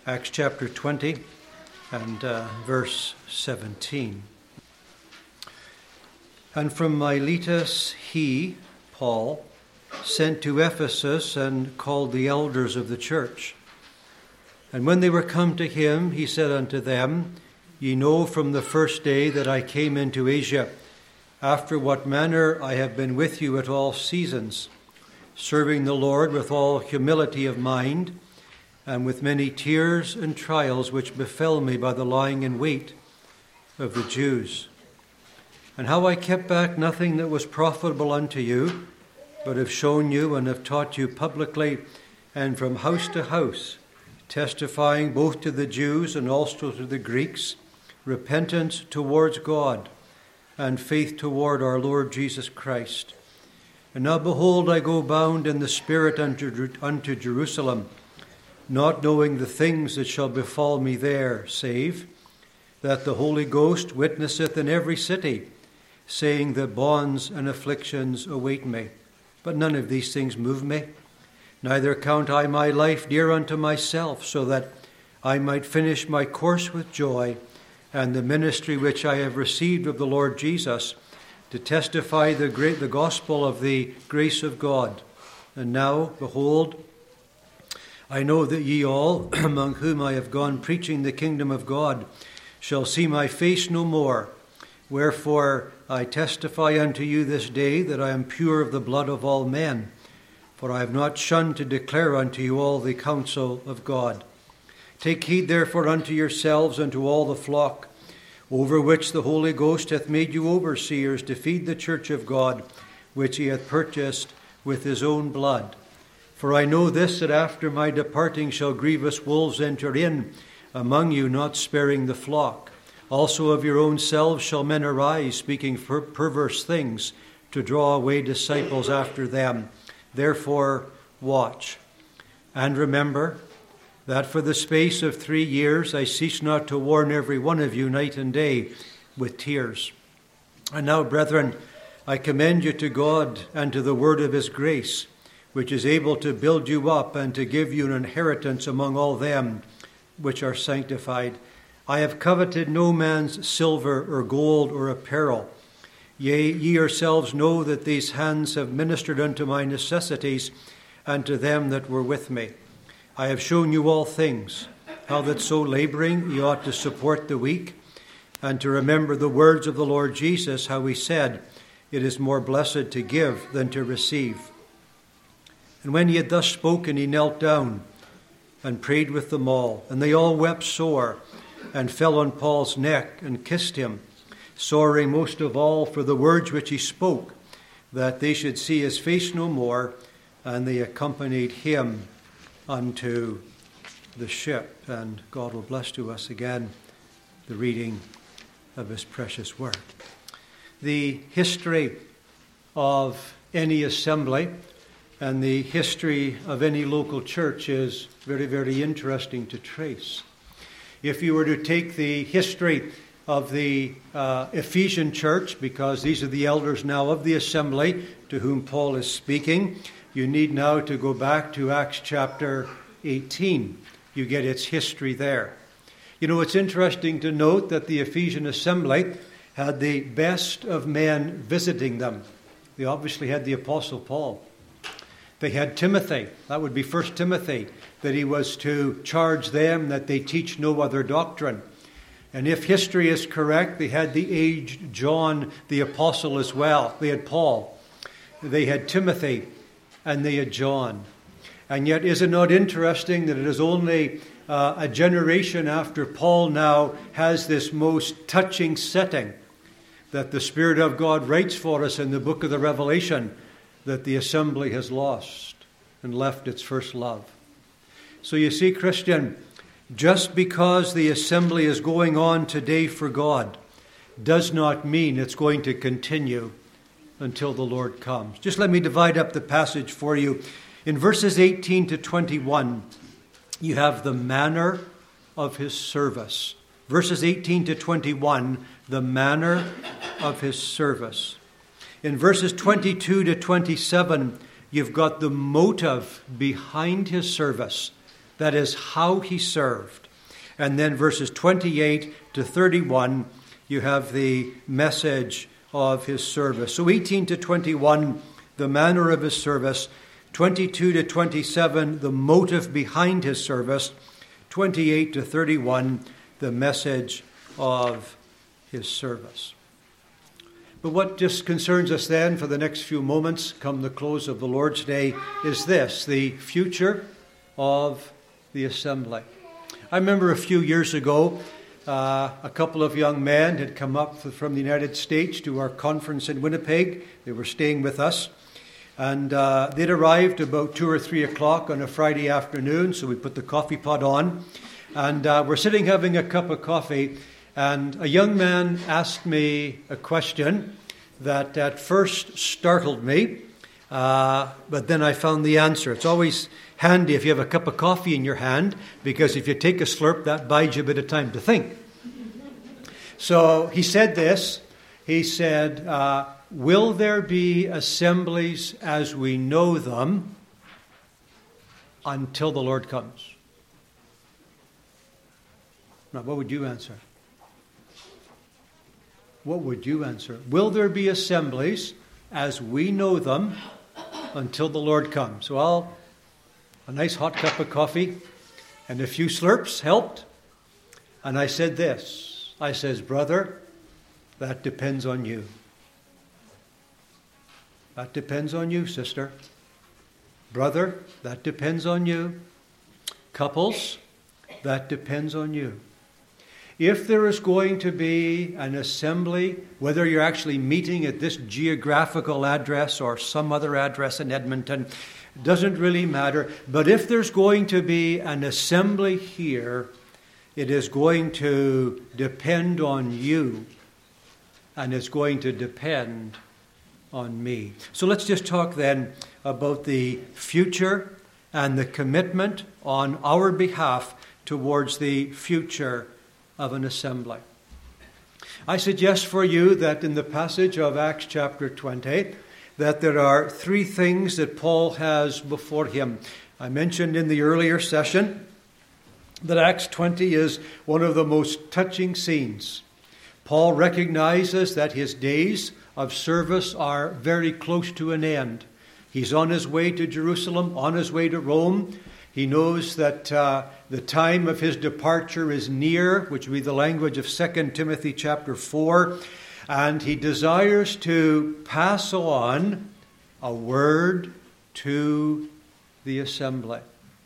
Acts chapter 20 and verse 17. And from Miletus he, Paul, sent to Ephesus and called the elders of the church. And when they were come to him, he said unto them, Ye know from the first day that I came into Asia, after what manner I have been with you at all seasons, serving the Lord with all humility of mind, and with many tears and trials which befell me by the lying in wait of the Jews. And how I kept back nothing that was profitable unto you, but have shown you and have taught you publicly and from house to house, testifying both to the Jews and also to the Greeks, repentance towards God and faith toward our Lord Jesus Christ. And now behold, I go bound in the Spirit unto Jerusalem, not knowing the things that shall befall me there, save that the Holy Ghost witnesseth in every city, saying that bonds and afflictions await me. But none of these things move me, neither count I my life dear unto myself, so that I might finish my course with joy, and the ministry which I have received of the Lord Jesus, to testify the gospel of the grace of God. And now, behold, I know that ye all, among whom I have gone preaching the kingdom of God, shall see my face no more. Wherefore I testify unto you this day that I am pure of the blood of all men, for I have not shunned to declare unto you all the counsel of God. Take heed therefore unto yourselves and to all the flock, over which the Holy Ghost hath made you overseers, to feed the church of God, which he hath purchased with his own blood. For I know this, that after my departing shall grievous wolves enter in among you, not sparing the flock. Also of your own selves shall men arise, speaking perverse things, to draw away disciples after them. Therefore watch. And remember that for the space of 3 years I cease not to warn every one of you night and day with tears. And now, brethren, I commend you to God and to the word of his grace, which is able to build you up and to give you an inheritance among all them which are sanctified. I have coveted no man's silver or gold or apparel. Yea, ye yourselves know that these hands have ministered unto my necessities and to them that were with me. I have shown you all things, how that so laboring ye ought to support the weak, and to remember the words of the Lord Jesus, how he said, It is more blessed to give than to receive. And when he had thus spoken, he knelt down and prayed with them all. And they all wept sore, and fell on Paul's neck and kissed him, sorrowing most of all for the words which he spoke, that they should see his face no more. And they accompanied him unto the ship. And God will bless to us again the reading of his precious word. The history of any assembly and the history of any local church is very, very interesting to trace. If you were to take the history of the Ephesian church, because these are the elders now of the assembly to whom Paul is speaking, you need now to go back to Acts chapter 18. You get its history there. You know, it's interesting to note that the Ephesian assembly had the best of men visiting them. They obviously had the Apostle Paul. They had Timothy, that would be 1 Timothy, that he was to charge them that they teach no other doctrine. And if history is correct, they had the aged John the Apostle as well. They had Paul, they had Timothy, and they had John. And yet, is it not interesting that it is only a generation after Paul now has this most touching setting that the Spirit of God writes for us in the book of the Revelation, that the assembly has lost and left its first love. So you see, Christian, just because the assembly is going on today for God does not mean it's going to continue until the Lord comes. Just let me divide up the passage for you. In verses 18 to 21, you have the manner of his service. Verses 18 to 21, the manner of his service. In verses 22 to 27, you've got the motive behind his service. That is how he served. And then verses 28 to 31, you have the message of his service. So 18 to 21, the manner of his service. 22 to 27, the motive behind his service. 28 to 31, the message of his service. But what just concerns us then for the next few moments, come the close of the Lord's Day, is this, the future of the assembly. I remember a few years ago, a couple of young men had come up from the United States to our conference in Winnipeg. They were staying with us. And they'd arrived about 2 or 3 o'clock on a Friday afternoon, so we put the coffee pot on. And we're sitting having a cup of coffee, and a young man asked me a question that at first startled me, but then I found the answer. It's always handy if you have a cup of coffee in your hand, because if you take a slurp, that buys you a bit of time to think. So he said this. He said, will there be assemblies as we know them until the Lord comes? Now, what would you answer? What would you answer? Will there be assemblies as we know them until the Lord comes? Well, a nice hot cup of coffee and a few slurps helped. And I said this. I says, brother, that depends on you. That depends on you, sister. Brother, that depends on you. Couples, that depends on you. If there is going to be an assembly, whether you're actually meeting at this geographical address or some other address in Edmonton, doesn't really matter. But if there's going to be an assembly here, it is going to depend on you, and it's going to depend on me. So let's just talk then about the future and the commitment on our behalf towards the future of an assembly. I suggest for you that in the passage of Acts chapter 20, that there are 3 things that Paul has before him. I mentioned in the earlier session that Acts 20 is one of the most touching scenes. Paul recognizes that his days of service are very close to an end. He's on his way to Jerusalem, on his way to Rome. He knows that the time of his departure is near, which would be the language of 2 Timothy chapter 4. And he desires to pass on a word to the assembly.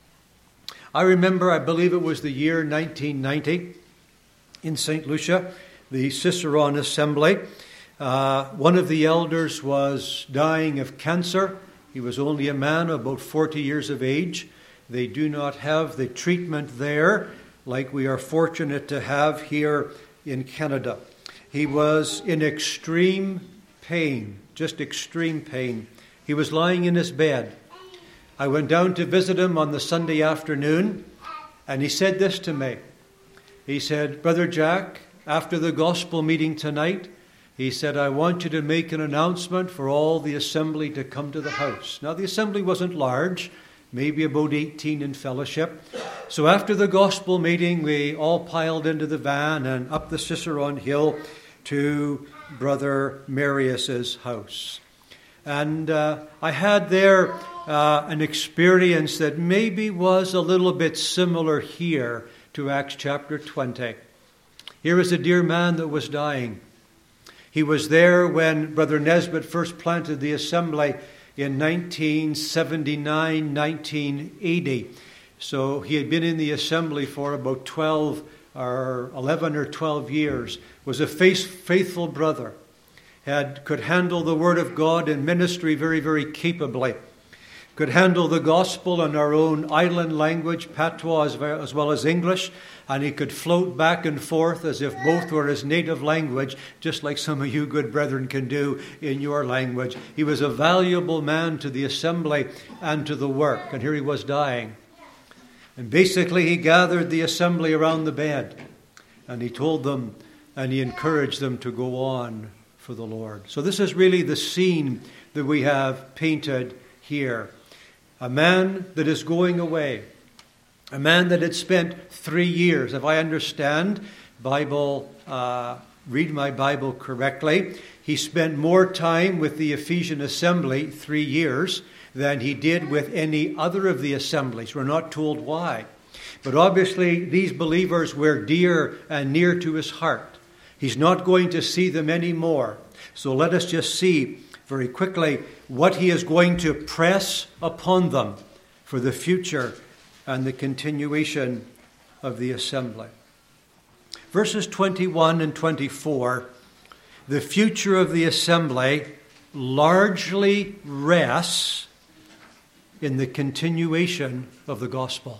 I remember, I believe it was the year 1990, in St. Lucia, the Cicerone Assembly. One of the elders was dying of cancer. He was only a man of about 40 years of age. They do not have the treatment there like we are fortunate to have here in Canada. He was in extreme pain, just extreme pain. He was lying in his bed. I went down to visit him on the Sunday afternoon, and he said this to me. He said, Brother Jack, after the gospel meeting tonight, he said, I want you to make an announcement for all the assembly to come to the house. Now, the assembly wasn't large, maybe about 18 in fellowship. So after the gospel meeting, we all piled into the van and up the Cicerone Hill to Brother Marius's house. And I had there an experience that maybe was a little bit similar here to Acts chapter 20. Here is a dear man that was dying. He was there when Brother Nesbitt first planted the assembly in 1979, 1980. So he had been in the assembly for about 11 or 12 years, was a faithful brother, could handle the Word of God in ministry very, very capably, could handle the gospel in our own island language, patois, as well as English, and he could float back and forth as if both were his native language, just like some of you good brethren can do in your language. He was a valuable man to the assembly and to the work, and here he was dying. And basically he gathered the assembly around the bed, and he told them and he encouraged them to go on for the Lord. So this is really the scene that we have painted here. A man that is going away, A man that had spent 3 years, if I understand read my Bible correctly, he spent more time with the Ephesian assembly, 3 years, than he did with any other of the assemblies. We're not told why. But obviously, these believers were dear and near to his heart. He's not going to see them anymore. So let us just see very quickly what he is going to press upon them for the future and the continuation of the assembly. Verses 21 and 24, the future of the assembly largely rests in the continuation of the gospel.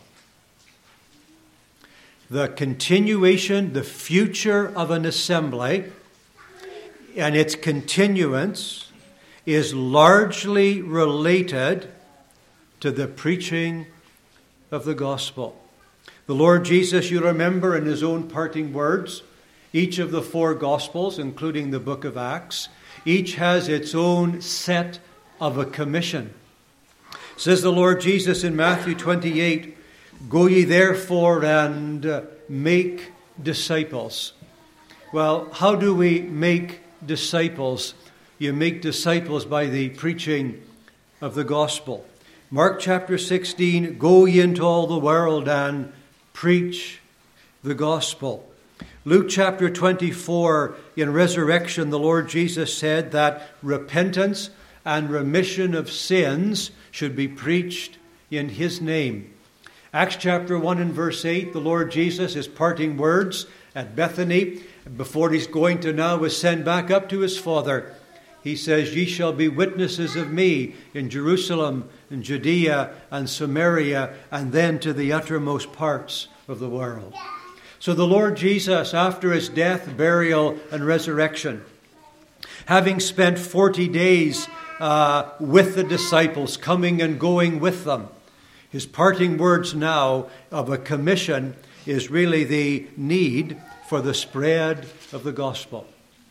The continuation, the future of an assembly and its continuance is largely related to the preaching of the gospel. The Lord Jesus, you remember in his own parting words, each of the 4 Gospels, including the book of Acts, each has its own set of a commission. Says the Lord Jesus in Matthew 28, "Go ye therefore and make disciples." Well, how do we make disciples? You make disciples by the preaching of the gospel. Mark chapter 16, "Go ye into all the world and preach the gospel." Luke chapter 24, in resurrection, the Lord Jesus said that repentance and remission of sins should be preached in his name. Acts chapter 1 and verse 8, the Lord Jesus, his parting words at Bethany, before he's going to now ascend back up to his Father, he says, "Ye shall be witnesses of me in Jerusalem and Judea and Samaria, and then to the uttermost parts of the world." So the Lord Jesus, after his death, burial, and resurrection, having spent 40 days with the disciples, coming and going with them, his parting words now of a commission is really the need for the spread of the gospel.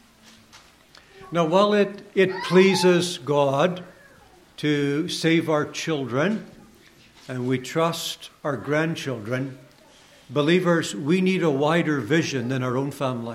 Now, while it pleases God to save our children, and we trust our grandchildren, believers, we need a wider vision than our own family.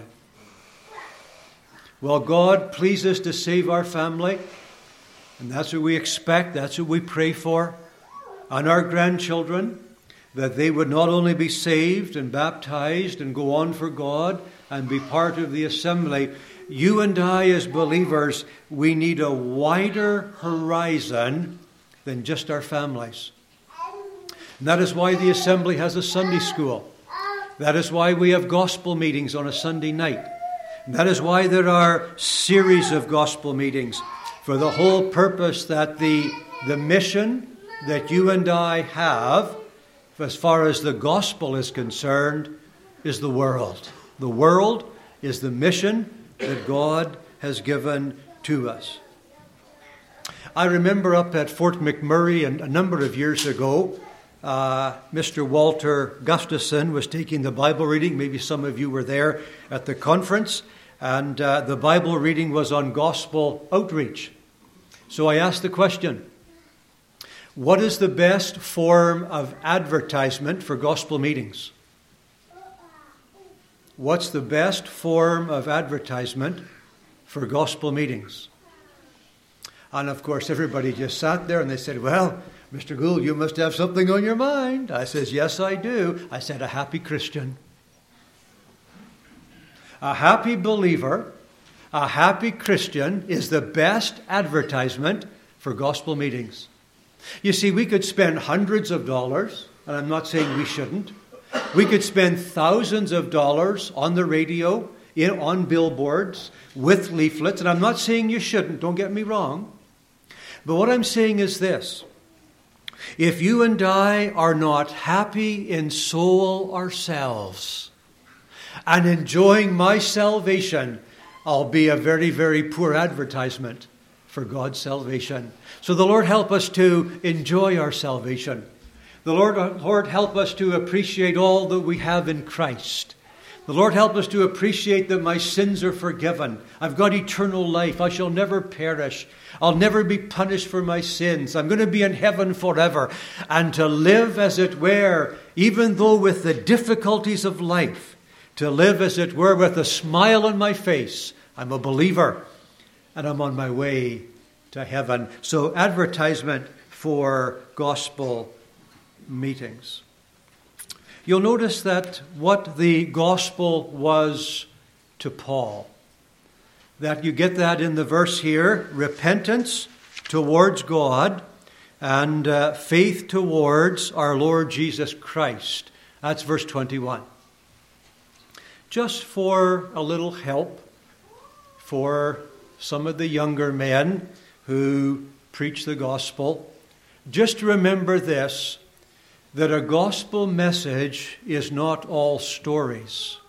While God pleases to save our family, and that's what we expect, that's what we pray for, and our grandchildren, that they would not only be saved and baptized and go on for God and be part of the assembly, you and I as believers, we need a wider horizon than just our families. And that is why the assembly has a Sunday school. That is why we have gospel meetings on a Sunday night. And that is why there are series of gospel meetings, for the whole purpose that the mission that you and I have, as far as the gospel is concerned, is the world. The world is the mission that God has given to us. I remember up at Fort McMurray a number of years ago, Mr. Walter Gustafson was taking the Bible reading. Maybe some of you were there at the conference. And the Bible reading was on gospel outreach. So I asked the question, what is the best form of advertisement for gospel meetings? What's the best form of advertisement for gospel meetings? And of course, everybody just sat there and they said, "Well, Mr. Gould, you must have something on your mind." I says, "Yes, I do." I said, "A happy Christian." A happy believer, a happy Christian is the best advertisement for gospel meetings. You see, we could spend hundreds of dollars, and I'm not saying we shouldn't. We could spend thousands of dollars on the radio, on billboards, with leaflets, and I'm not saying you shouldn't, don't get me wrong. But what I'm saying is this. If you and I are not happy in soul ourselves and enjoying my salvation, I'll be a very, very poor advertisement for God's salvation. So the Lord help us to enjoy our salvation. The Lord help us to appreciate all that we have in Christ. The Lord help us to appreciate that my sins are forgiven. I've got eternal life. I shall never perish. I'll never be punished for my sins. I'm going to be in heaven forever. And to live, as it were, even though with the difficulties of life, to live, as it were, with a smile on my face. I'm a believer, and I'm on my way to heaven. So, advertisement for gospel meetings. You'll notice that what the gospel was to Paul, that you get that in the verse here, repentance towards God and faith towards our Lord Jesus Christ. That's verse 21. Just for a little help for some of the younger men who preach the gospel, just remember this, that a gospel message is not all stories.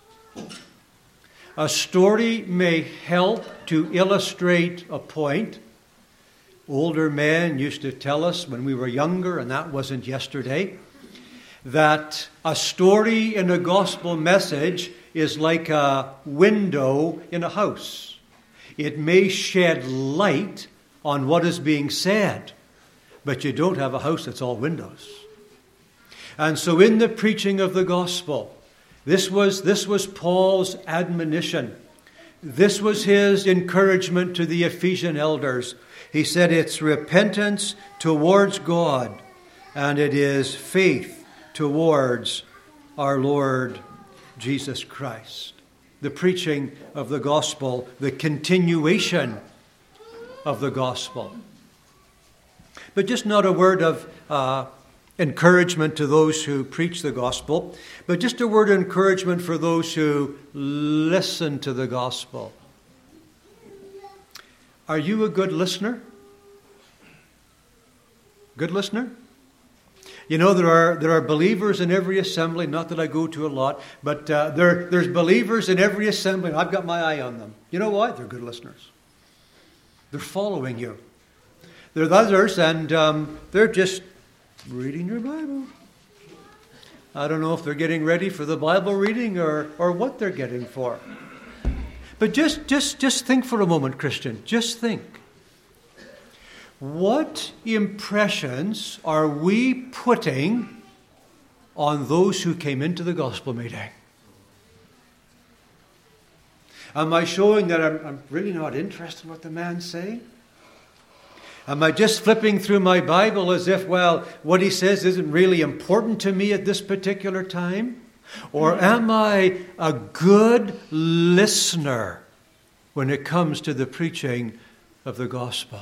A story may help to illustrate a point. Older men used to tell us when we were younger, and that wasn't yesterday, that a story in a gospel message is like a window in a house. It may shed light on what is being said, but you don't have a house that's all windows. And so in the preaching of the gospel, this was Paul's admonition. This was his encouragement to the Ephesian elders. He said it's repentance towards God, and it is faith towards our Lord Jesus Christ. The preaching of the gospel, the continuation of the gospel. But just not a word of encouragement to those who preach the gospel, but just a word of encouragement for those who listen to the gospel. Are you a good listener? Good listener? You know, there are believers in every assembly, not that I go to a lot, but there's believers in every assembly, and I've got my eye on them. You know why? They're good listeners. They're following you. There's others, and they're just reading your Bible. I don't know if they're getting ready for the Bible reading or what they're getting for. But just think for a moment, Christian. Just think. What impressions are we putting on those who came into the gospel meeting? Am I showing that I'm really not interested in what the man's saying? Am I just flipping through my Bible as if, well, what he says isn't really important to me at this particular time? Or am I a good listener when it comes to the preaching of the gospel?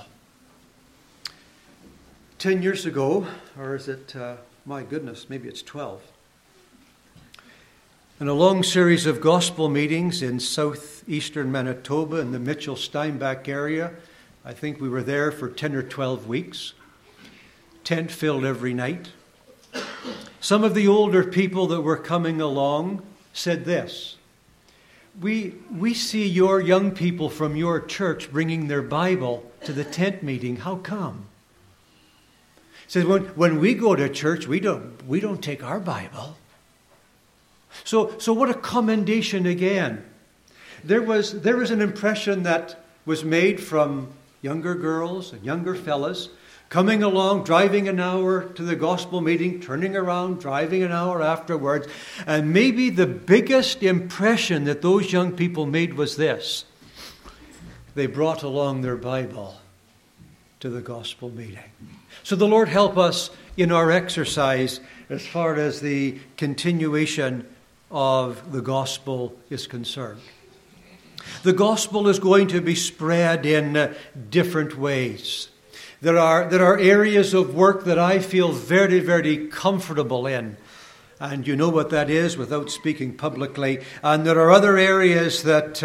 10 years ago, or is it, my goodness, maybe it's 12. In a long series of gospel meetings in southeastern Manitoba in the Mitchell-Steinbach area, I think we were there for 10 or 12 weeks. Tent filled every night. Some of the older people that were coming along said this: We see your young people from your church bringing their Bible to the tent meeting. How come? Says when we go to church, we don't take our Bible. So what a commendation again. There was an impression that was made from younger girls and younger fellas coming along, driving an hour to the gospel meeting, turning around, driving an hour afterwards. And maybe the biggest impression that those young people made was this: they brought along their Bible to the gospel meeting. So the Lord help us in our exercise as far as the continuation of the gospel is concerned. The gospel is going to be spread in different ways. There are areas of work that I feel very, very comfortable in. And you know what that is without speaking publicly. And there are other areas that,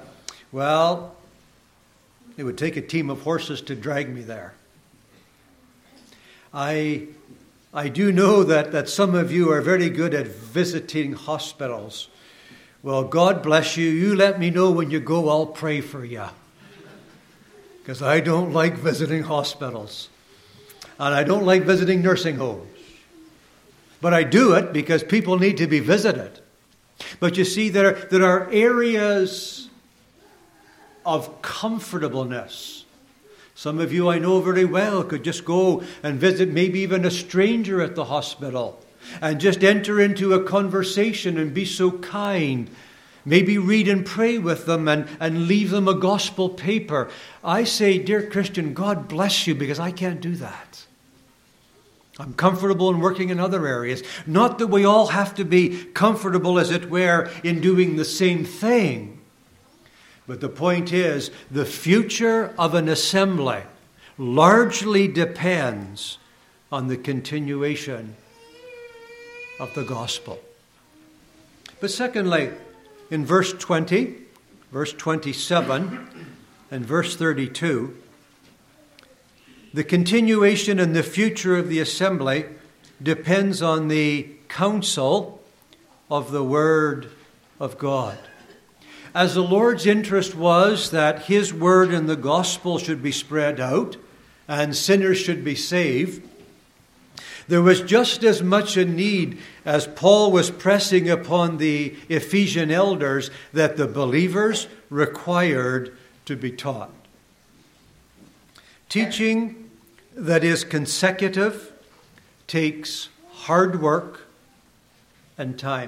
it would take a team of horses to drag me there. I do know that some of you are very good at visiting hospitals. Well, God bless you. You let me know when you go, I'll pray for you. Because I don't like visiting hospitals. And I don't like visiting nursing homes. But I do it because people need to be visited. But you see, there are areas of comfortableness. Some of you I know very well could just go and visit maybe even a stranger at the hospital and just enter into a conversation and be so kind. Maybe read and pray with them and leave them a gospel paper. I say, dear Christian, God bless you, because I can't do that. I'm comfortable in working in other areas. Not that we all have to be comfortable, as it were, in doing the same thing. But the point is, the future of an assembly largely depends on the continuation of the gospel. But secondly, in verse 20, verse 27, and verse 32, the continuation and the future of the assembly depends on the counsel of the Word of God. As the Lord's interest was that His Word and the gospel should be spread out and sinners should be saved, there was just as much a need as Paul was pressing upon the Ephesian elders that the believers required to be taught. Teaching that is consecutive takes hard work and time.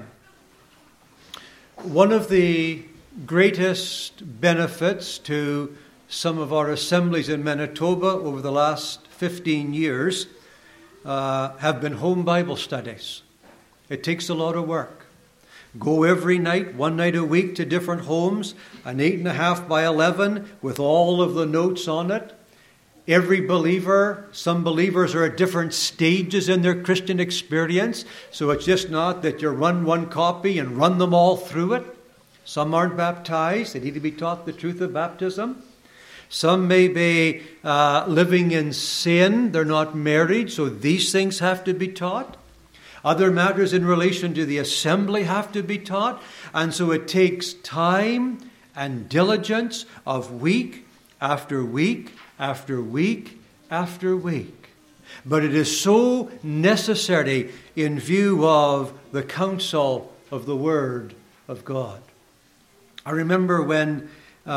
One of the greatest benefits to some of our assemblies in Manitoba over the last 15 years have been home Bible studies. It takes a lot of work. Go every night, one night a week, to different homes, an 8.5 by 11 with all of the notes on it. Every believer, some believers are at different stages in their Christian experience, so it's just not that you run one copy and run them all through it. Some aren't baptized. They need to be taught the truth of baptism. Some may be living in sin. They're not married, so these things have to be taught. Other matters in relation to the assembly have to be taught. And so it takes time and diligence of week after week after week after week. But it is so necessary in view of the counsel of the Word of God. I remember when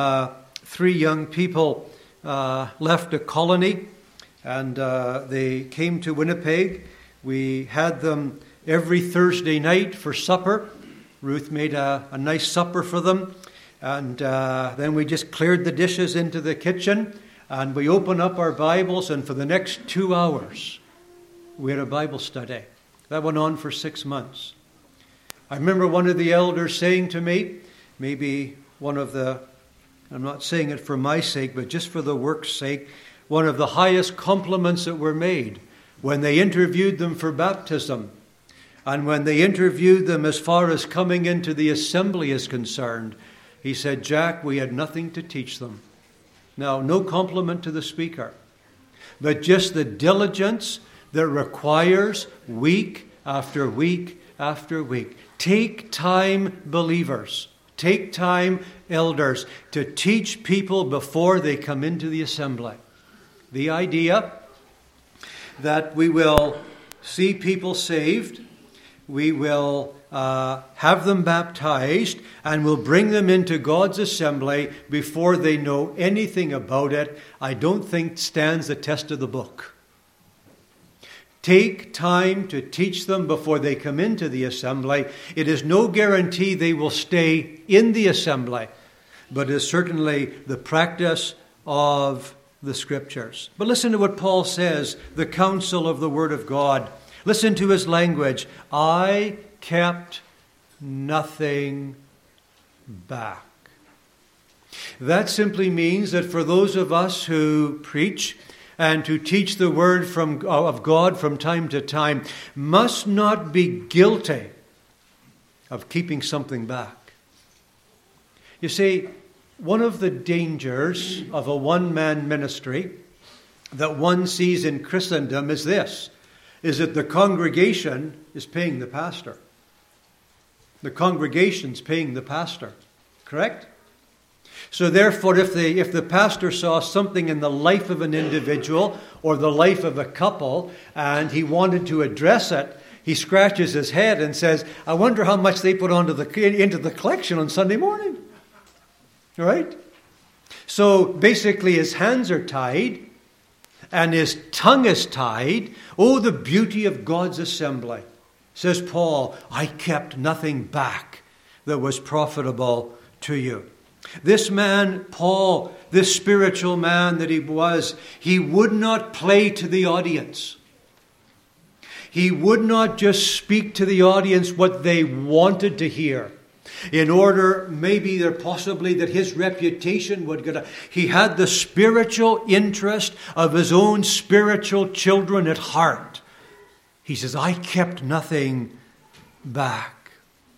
3 young people left a colony and they came to Winnipeg. We had them every Thursday night for supper. Ruth made a nice supper for them. And then we just cleared the dishes into the kitchen. And we opened up our Bibles, and for the next 2 hours, we had a Bible study. That went on for 6 months. I remember one of the elders saying to me, maybe one of the, I'm not saying it for my sake, but just for the work's sake, one of the highest compliments that were made when they interviewed them for baptism, and when they interviewed them as far as coming into the assembly is concerned, he said, Jack, we had nothing to teach them. Now, no compliment to the speaker, but just the diligence that requires week after week after week. Take time, believers. Take time, elders, to teach people before they come into the assembly. The idea that we will see people saved, we will have them baptized, and we'll bring them into God's assembly before they know anything about it, I don't think stands the test of the book. Take time to teach them before they come into the assembly. It is no guarantee they will stay in the assembly, but it is certainly the practice of the Scriptures. But listen to what Paul says, the counsel of the Word of God. Listen to his language. I kept nothing back. That simply means that for those of us who preach and to teach the Word of God from time to time must not be guilty of keeping something back. You see, one of the dangers of a one-man ministry that one sees in Christendom is this, is that the congregation is paying the pastor. The congregation's paying the pastor. Correct? So therefore, if the pastor saw something in the life of an individual or the life of a couple and he wanted to address it, he scratches his head and says, I wonder how much they put into the collection on Sunday morning. Right? So basically his hands are tied and his tongue is tied. Oh, the beauty of God's assembly. Says Paul, I kept nothing back that was profitable to you. This man, Paul, this spiritual man that he was, he would not play to the audience. He would not just speak to the audience what they wanted to hear. In order, maybe there possibly that his reputation would get up. He had the spiritual interest of his own spiritual children at heart. He says, I kept nothing back.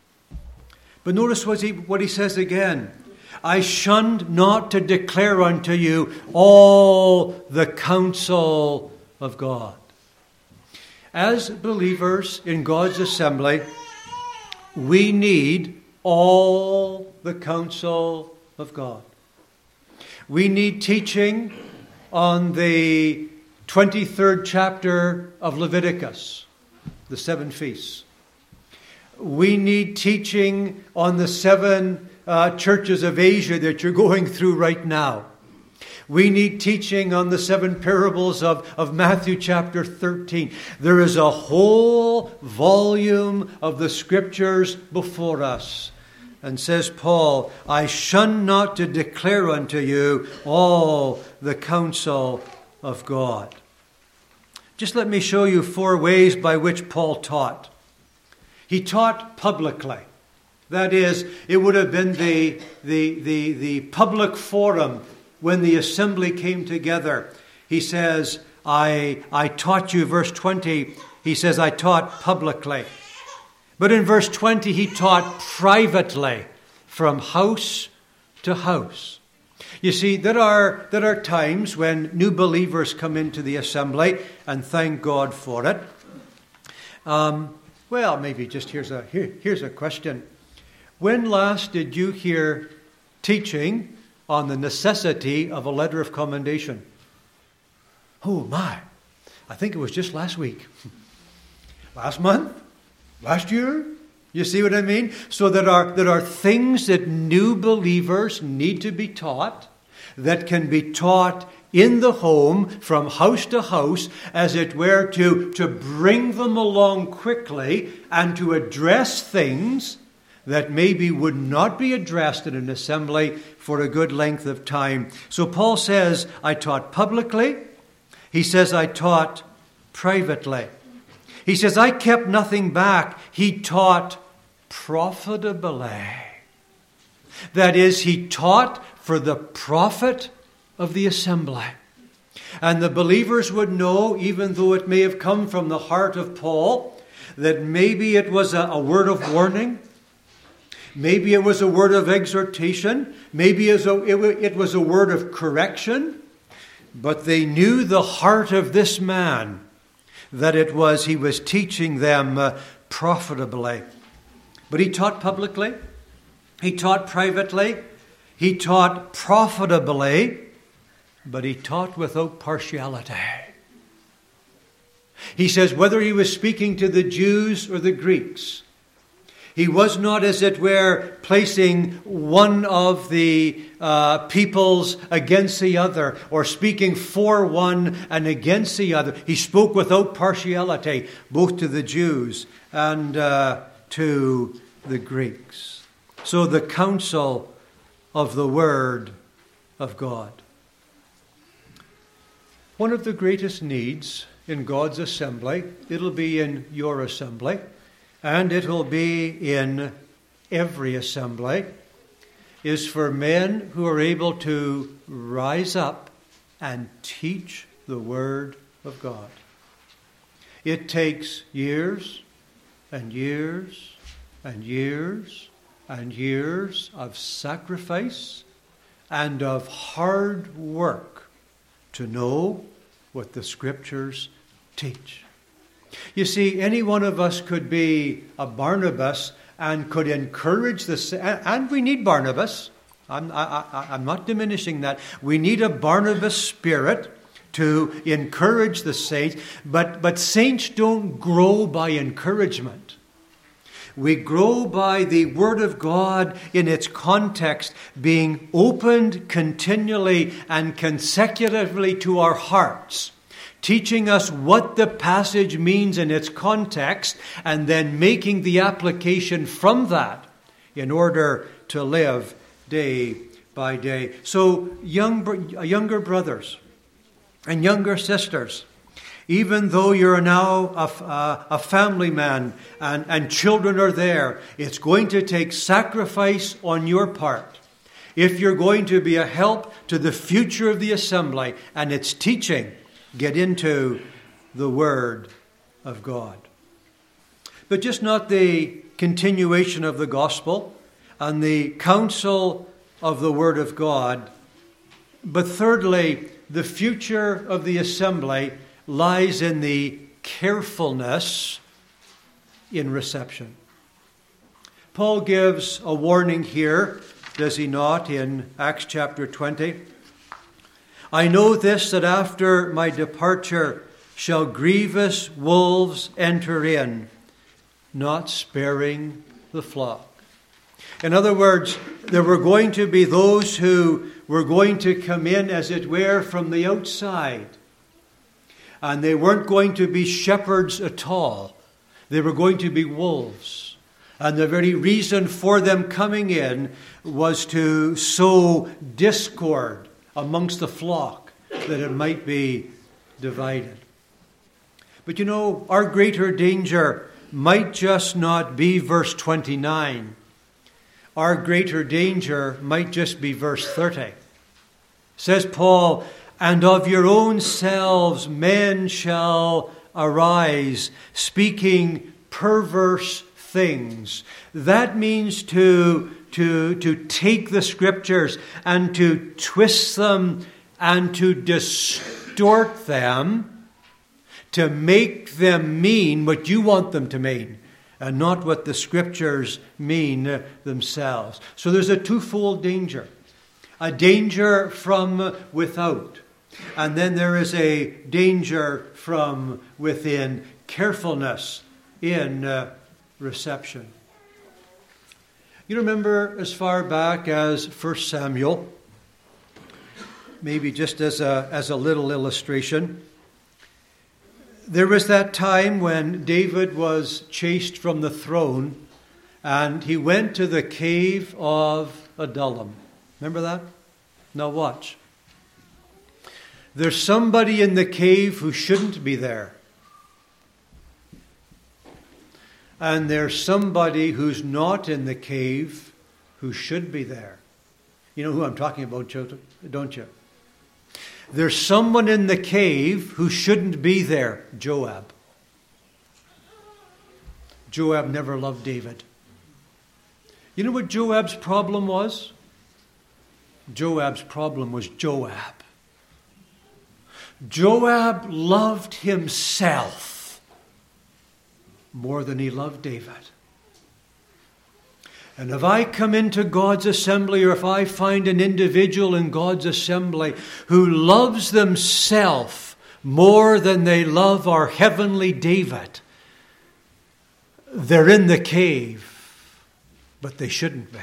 But notice what he says again. I shunned not to declare unto you all the counsel of God. As believers in God's assembly, we need all the counsel of God. We need teaching on the 23rd chapter of Leviticus, the 7 feasts. We need teaching on the 7 churches of Asia that you're going through right now. We need teaching on the 7 parables of Matthew chapter 13. There is a whole volume of the scriptures before us. And says Paul, I shun not to declare unto you all the counsel of God. Just let me show you 4 ways by which Paul taught. He taught publicly. That is, it would have been the public forum when the assembly came together. He says, I taught you, verse 20, he says, I taught publicly. But in verse 20, he taught privately from house to house. You see, there are times when new believers come into the assembly, and thank God for it. Well, maybe just here's a question. When last did you hear teaching on the necessity of a letter of commendation? Oh my, I think it was just last week. Last month? Last year? You see what I mean? So there are things that new believers need to be taught that can be taught in the home from house to house, as it were, to bring them along quickly and to address things that maybe would not be addressed in an assembly for a good length of time. So Paul says, I taught publicly. He says, I taught privately. He says, I kept nothing back. He taught profitably. That is, he taught for the profit of the assembly. And the believers would know, even though it may have come from the heart of Paul, that maybe it was a word of warning. Maybe it was a word of exhortation. Maybe it was a word of correction. But they knew the heart of this man, that he was teaching them profitably. But he taught publicly. He taught privately. He taught profitably. But he taught without partiality. He says whether he was speaking to the Jews or the Greeks, he was not, as it were, placing one of the peoples against the other, or speaking for one and against the other. He spoke without partiality, both to the Jews and to the Greeks. So the counsel of the Word of God. One of the greatest needs in God's assembly, it'll be in your assembly, and it will be in every assembly, is for men who are able to rise up and teach the Word of God. It takes years and years and years and years of sacrifice and of hard work to know what the Scriptures teach. You see, any one of us could be a Barnabas and could encourage this, and we need Barnabas. I'm not diminishing that. We need a Barnabas spirit to encourage the saints. But saints don't grow by encouragement. We grow by the Word of God in its context being opened continually and consecutively to our hearts, teaching us what the passage means in its context, and then making the application from that in order to live day by day. So younger brothers and younger sisters, even though you're now a family man and children are there, it's going to take sacrifice on your part if you're going to be a help to the future of the assembly and its teaching. Get into the Word of God. But just not the continuation of the gospel and the counsel of the Word of God, but thirdly, the future of the assembly lies in the carefulness in reception. Paul gives a warning here, does he not, in Acts chapter 20? I know this, that after my departure shall grievous wolves enter in, not sparing the flock. In other words, there were going to be those who were going to come in, as it were, from the outside. And they weren't going to be shepherds at all. They were going to be wolves. And the very reason for them coming in was to sow discord amongst the flock, that it might be divided. But you know, our greater danger might just not be verse 29. Our greater danger might just be verse 30. Says Paul, and of your own selves men shall arise, speaking perverse things. That means to take the scriptures and to twist them and to distort them, to make them mean what you want them to mean, and not what the scriptures mean themselves. So there's a twofold danger. A danger from without. And then there is a danger from within. Carefulness in reception. You remember as far back as 1 Samuel, maybe just as a little illustration, there was that time when David was chased from the throne and he went to the cave of Adullam. Remember that? Now watch. There's somebody in the cave who shouldn't be there. And there's somebody who's not in the cave who should be there. You know who I'm talking about, children, don't you? There's someone in the cave who shouldn't be there, Joab. Joab never loved David. You know what Joab's problem was? Joab's problem was Joab. Joab loved himself more than he loved David. And if I come into God's assembly, or if I find an individual in God's assembly who loves themselves more than they love our heavenly David, they're in the cave, but they shouldn't be.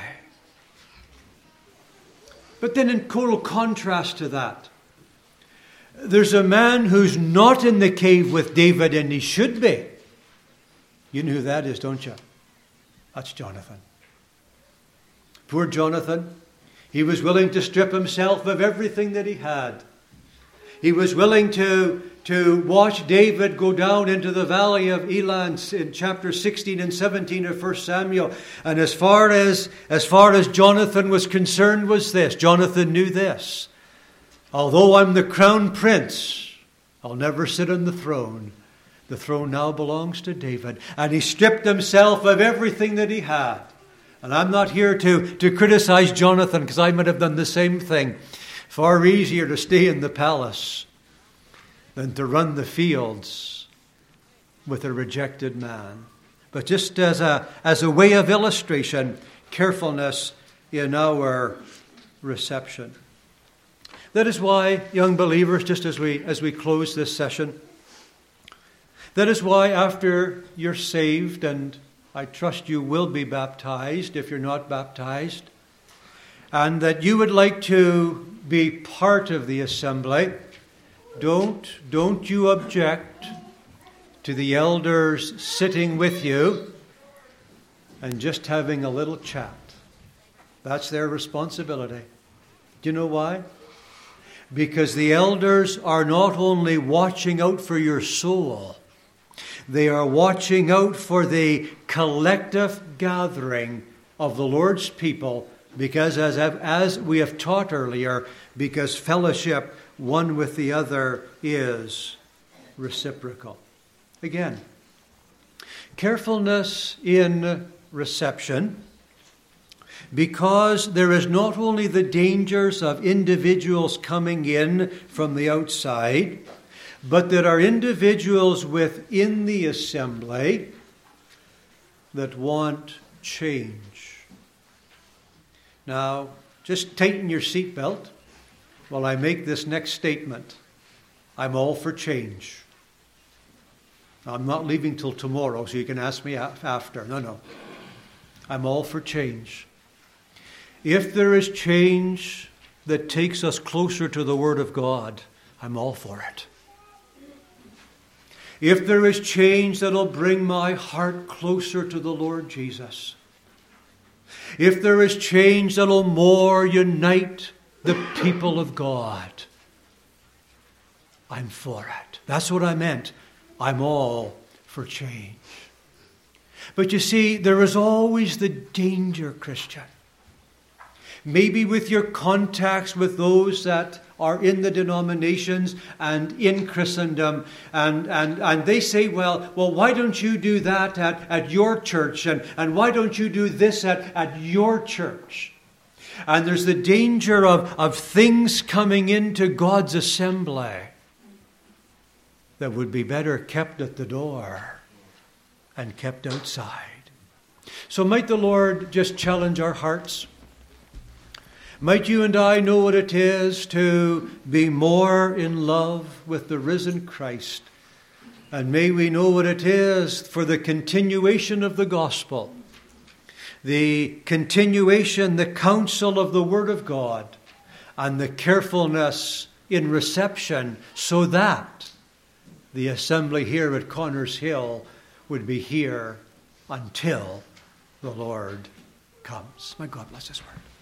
But then in total contrast to that, there's a man who's not in the cave with David and he should be. You know who that is, don't you? That's Jonathan. Poor Jonathan. He was willing to strip himself of everything that he had. He was willing to watch David go down into the valley of Elah in chapter 16 and 17 of 1 Samuel. And as far as Jonathan was concerned was this. Jonathan knew this. Although I'm the crown prince, I'll never sit on the throne. The throne now belongs to David. And he stripped himself of everything that he had. And I'm not here to criticize Jonathan, because I might have done the same thing. Far easier to stay in the palace than to run the fields with a rejected man. But just as a way of illustration, carefulness in our reception. That is why, young believers, just as we close this session, that is why after you're saved, and I trust you will be baptized if you're not baptized, and that you would like to be part of the assembly, don't you object to the elders sitting with you and just having a little chat. That's their responsibility. Do you know why? Because the elders are not only watching out for your soul, they are watching out for the collective gathering of the Lord's people, because as we have taught earlier, because fellowship one with the other is reciprocal. Again, carefulness in reception, because there is not only the dangers of individuals coming in from the outside, but there are individuals within the assembly that want change. Now, just tighten your seatbelt while I make this next statement. I'm all for change. I'm not leaving till tomorrow, so you can ask me after. No. I'm all for change. If there is change that takes us closer to the Word of God, I'm all for it. If there is change that will bring my heart closer to the Lord Jesus, if there is change that will more unite the people of God, I'm for it. That's what I meant. I'm all for change. But you see, there is always the danger, Christian. Maybe with your contacts with those that are in the denominations and in Christendom, and they say, well, why don't you do that at your church? And why don't you do this at your church? And there's the danger of things coming into God's assembly that would be better kept at the door and kept outside. So might the Lord just challenge our hearts. Might you and I know what it is to be more in love with the risen Christ. And may we know what it is for the continuation of the gospel, the continuation, the counsel of the Word of God, and the carefulness in reception, so that the assembly here at Connors Hill would be here until the Lord comes. May God bless His word.